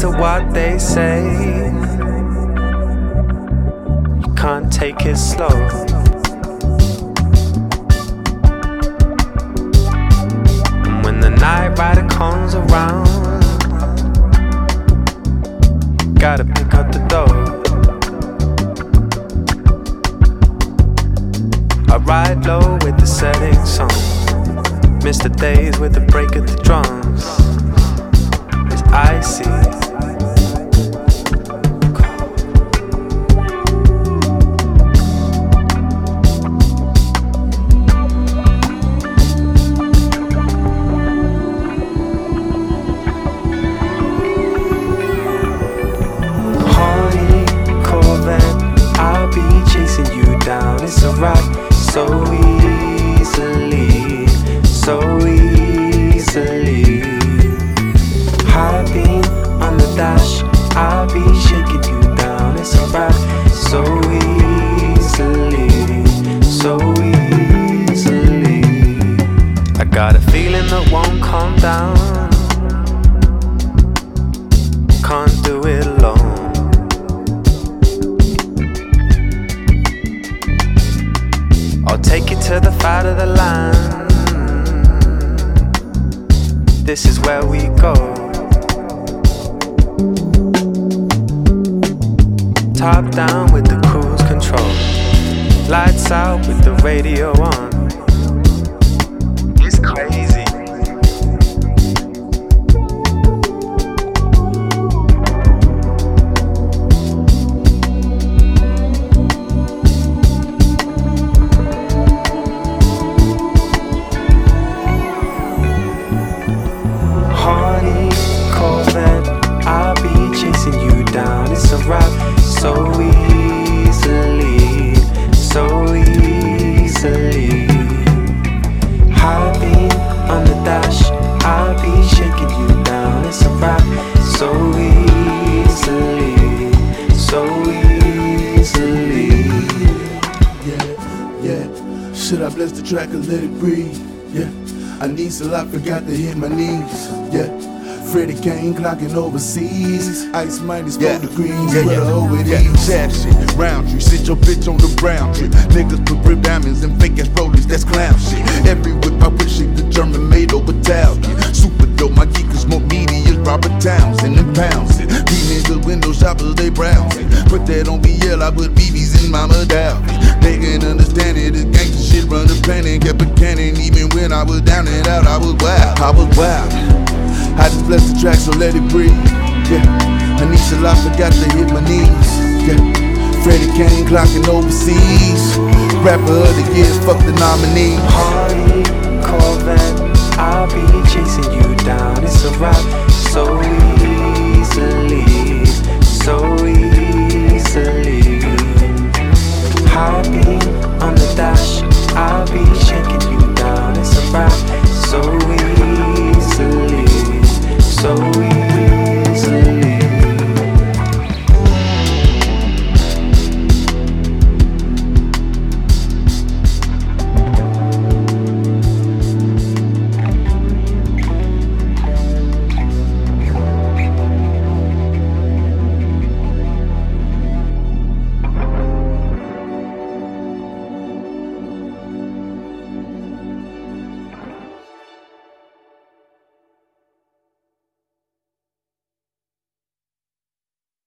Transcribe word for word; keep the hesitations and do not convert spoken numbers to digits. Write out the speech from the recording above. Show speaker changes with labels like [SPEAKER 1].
[SPEAKER 1] to what they say. You can't take it slow. And when the night rider comes around, you gotta pick up the dough. I ride low with the setting sun, miss the days with the break of the drums. It's icy. Hardy Corvette, I'll be chasing you down. It's a rock so easily, so easily. High beam on the dash, I'll be shaking you down. It's a rock so easily, so easily. I got a feeling that won't calm down. Can't do it alone. I'll take you to the fight of the land. This is where we go. Top down with the cruise control, lights out with the radio on. It's crazy. I'll be chasing you down. It's a rock so easily, so easily. High beam on the dash, I'll be shaking you down. It's a rock so easily, so easily.
[SPEAKER 2] Yeah, yeah. Should I bless the track or let it breathe? Yeah. I need so I forgot to hit my knees. Yeah. Freddie Kane clocking overseas. Ice minus four
[SPEAKER 3] yeah.
[SPEAKER 2] degrees.
[SPEAKER 3] Yeah, yeah, over yeah. Jab shit, round tree. Sit your bitch on the brown tree. Niggas put rib diamonds and fake ass rollers. That's clown shit. Every whip I wish it the German made over Italian. Super dope, my geekers more meaty as Robert Townsend and pounds it. These niggas window shoppers, they browsing. Put that on B L, I put B Bs in my medallion. They can understand it. The gangsta shit run the planet, kept a cannon. Even when I was down and out, I was wild. I was wild. I just bless the track, so let it breathe. Yeah, Anisha La forgot to hit my knees. Yeah, Freddie Kane clocking overseas. Rapper of the year, fuck the nominee.
[SPEAKER 1] Hardy Corvette, I'll be chasing you down. It's a rock so easy.